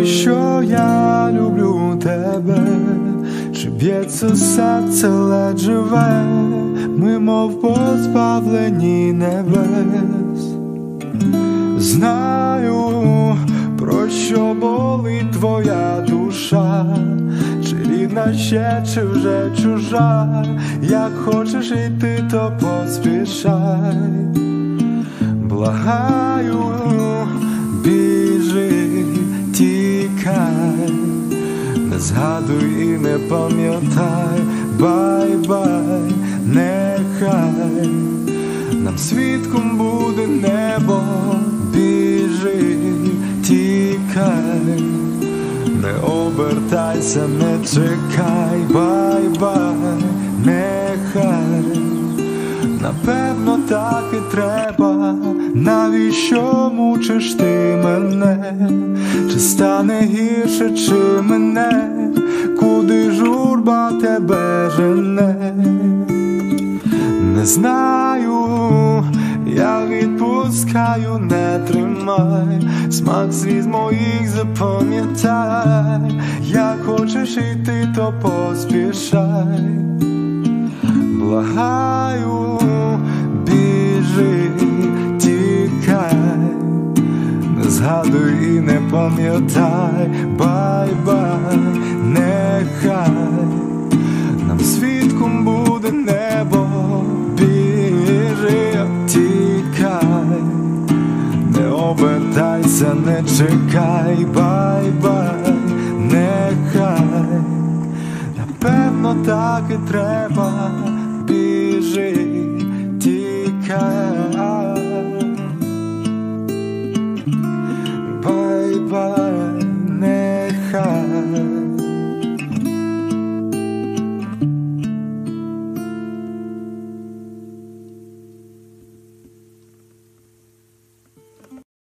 навіщо я люблю тебе? Чи б'ється серце ледь живе, ми мов позбавлені небес? Знаю, про що болить твоя душа, чи рідна ще, чи вже чужа. Як хочеш йти, то поспішай. Благаю, біжи, тікай, не згадуй і не пам'ятай. Бай-бай, нехай нам свідком буде небо. Біжи, тікай, не обертайся, не чекай. Бай-бай, нехай, напевно так і треба. Навіщо мучиш ти мене? Чи стане гірше, чи мене? Куди журба тебе жене? Не знаю, я відпускаю, не тримай. Смак сліз моїх запам'ятай. Як хочеш йти, то поспішай. Благаю, біжи, тікай, не згадуй і не пам'ятай. Бай-бай, нехай нам свідком буде небо. Біжи, тікай, не обертайся, не чекай. Бай-бай, нехай, напевно так і треба. Біжи, тікай. Bye-bye.